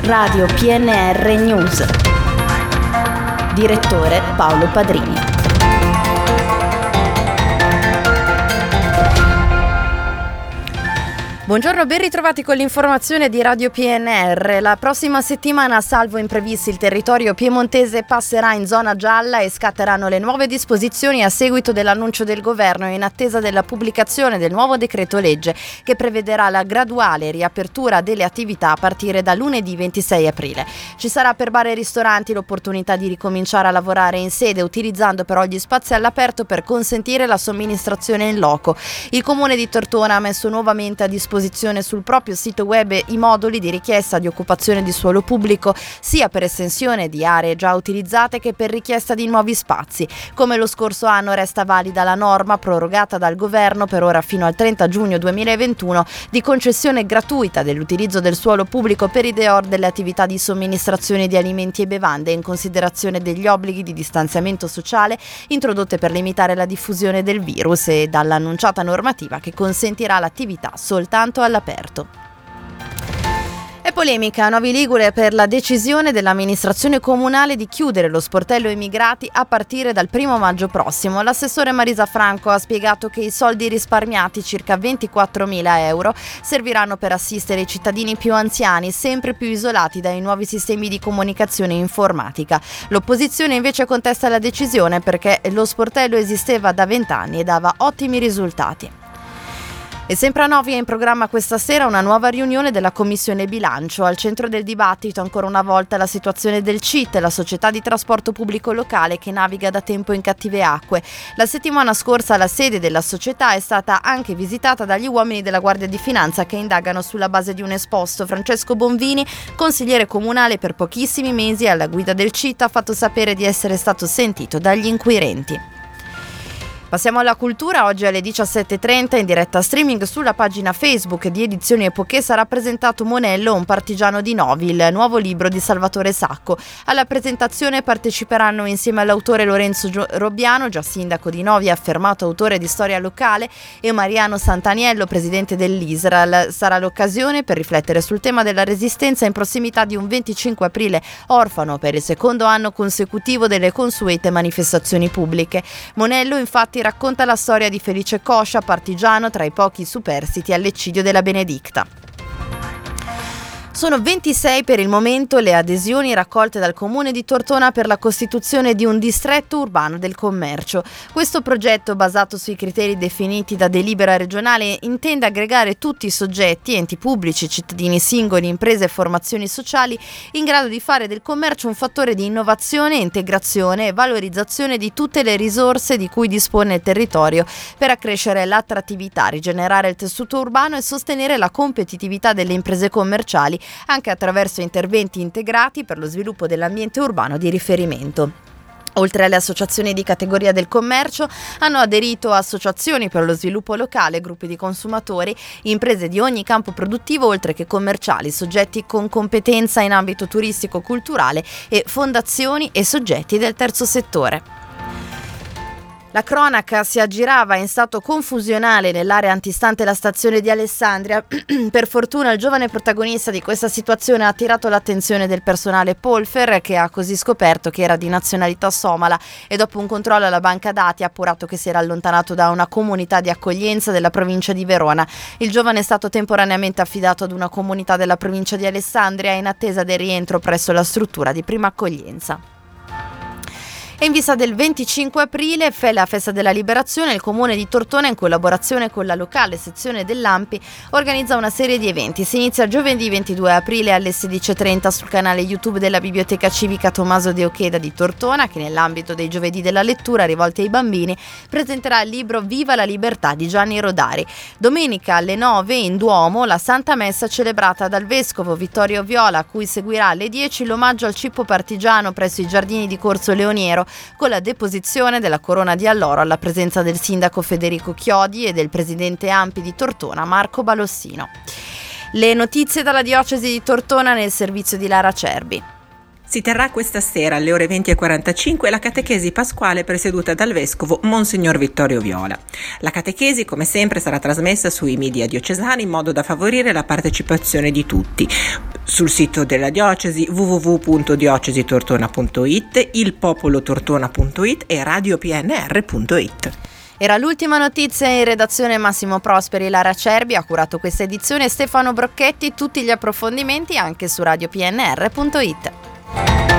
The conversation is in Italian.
Radio PNR News. Direttore Paolo Padrini. Buongiorno, ben ritrovati con l'informazione di Radio PNR. La prossima settimana, salvo imprevisti, il territorio piemontese passerà in zona gialla e scatteranno le nuove disposizioni a seguito dell'annuncio del governo in attesa della pubblicazione del nuovo decreto legge che prevederà la graduale riapertura delle attività a partire da lunedì 26 aprile. Ci sarà per bar e ristoranti l'opportunità di ricominciare a lavorare in sede, utilizzando però gli spazi all'aperto per consentire la somministrazione in loco. Il comune di Tortona ha messo nuovamente a disposizione sul proprio sito web i moduli di richiesta di occupazione di suolo pubblico sia per estensione di aree già utilizzate che per richiesta di nuovi spazi. Come lo scorso anno resta valida la norma prorogata dal governo per ora fino al 30 giugno 2021 di concessione gratuita dell'utilizzo del suolo pubblico per i deor delle attività di somministrazione di alimenti e bevande in considerazione degli obblighi di distanziamento sociale introdotte per limitare la diffusione del virus e dall'annunciata normativa che consentirà l'attività soltanto all'aperto. È polemica a Novi Ligure per la decisione dell'amministrazione comunale di chiudere lo sportello immigrati a partire dal 1 maggio prossimo. L'assessore Marisa Franco ha spiegato che i soldi risparmiati, circa 24.000 euro, serviranno per assistere i cittadini più anziani, sempre più isolati dai nuovi sistemi di comunicazione informatica. L'opposizione invece contesta la decisione perché lo sportello esisteva da 20 anni e dava ottimi risultati. E sempre a Novi è in programma questa sera una nuova riunione della Commissione Bilancio. Al centro del dibattito ancora una volta la situazione del CIT, la società di trasporto pubblico locale che naviga da tempo in cattive acque. La settimana scorsa la sede della società è stata anche visitata dagli uomini della Guardia di Finanza che indagano sulla base di un esposto. Francesco Bonvini, consigliere comunale per pochissimi mesi alla guida del CIT, ha fatto sapere di essere stato sentito dagli inquirenti. Passiamo alla cultura. Oggi alle 17.30 in diretta streaming sulla pagina Facebook di Edizioni Epoche sarà presentato Monello, un partigiano di Novi, il nuovo libro di Salvatore Sacco. Alla presentazione parteciperanno insieme all'autore Lorenzo Robbiano, già sindaco di Novi e affermato autore di storia locale, e Mariano Santaniello, presidente dell'ISRAL. Sarà l'occasione per riflettere sul tema della resistenza in prossimità di un 25 aprile orfano per il secondo anno consecutivo delle consuete manifestazioni pubbliche. Monello infatti racconta la storia di Felice Coscia, partigiano tra i pochi superstiti all'eccidio della Benedicta. Sono 26 per il momento le adesioni raccolte dal Comune di Tortona per la costituzione di un distretto urbano del commercio. Questo progetto, basato sui criteri definiti da delibera regionale, intende aggregare tutti i soggetti, enti pubblici, cittadini singoli, imprese e formazioni sociali in grado di fare del commercio un fattore di innovazione, integrazione e valorizzazione di tutte le risorse di cui dispone il territorio per accrescere l'attrattività, rigenerare il tessuto urbano e sostenere la competitività delle imprese commerciali anche attraverso interventi integrati per lo sviluppo dell'ambiente urbano di riferimento. Oltre alle associazioni di categoria del commercio, hanno aderito associazioni per lo sviluppo locale, gruppi di consumatori, imprese di ogni campo produttivo, oltre che commerciali, soggetti con competenza in ambito turistico-culturale e fondazioni e soggetti del terzo settore. La cronaca si aggirava in stato confusionale nell'area antistante la stazione di Alessandria. Per fortuna il giovane protagonista di questa situazione ha attirato l'attenzione del personale Polfer, che ha così scoperto che era di nazionalità somala e dopo un controllo alla banca dati ha appurato che si era allontanato da una comunità di accoglienza della provincia di Verona. Il giovane è stato temporaneamente affidato ad una comunità della provincia di Alessandria in attesa del rientro presso la struttura di prima accoglienza. E in vista del 25 aprile, la festa della liberazione, il comune di Tortona, in collaborazione con la locale sezione dell'ANPI, organizza una serie di eventi. Si inizia giovedì 22 aprile alle 16.30 sul canale YouTube della Biblioteca Civica Tommaso De Ocheda di Tortona, che nell'ambito dei giovedì della lettura rivolti ai bambini presenterà il libro Viva la libertà di Gianni Rodari. Domenica alle 9 in Duomo la Santa Messa celebrata dal Vescovo Vittorio Viola, a cui seguirà alle 10 l'omaggio al cippo partigiano presso i giardini di Corso Leoniero, con la deposizione della corona di alloro alla presenza del sindaco Federico Chiodi e del presidente ANPI di Tortona Marco Balossino. Le notizie dalla diocesi di Tortona nel servizio di Lara Cerbi. Si terrà questa sera alle ore 20:45 la catechesi pasquale presieduta dal vescovo Monsignor Vittorio Viola. La catechesi, come sempre, sarà trasmessa sui media diocesani in modo da favorire la partecipazione di tutti. sul sito della diocesi www.diocesitortona.it, ilpopolotortona.it e radiopnr.it. Era l'ultima notizia. In redazione Massimo Prosperi, Lara Cerbi ha curato questa edizione, Stefano Brocchetti. Tutti gli approfondimenti anche su radiopnr.it.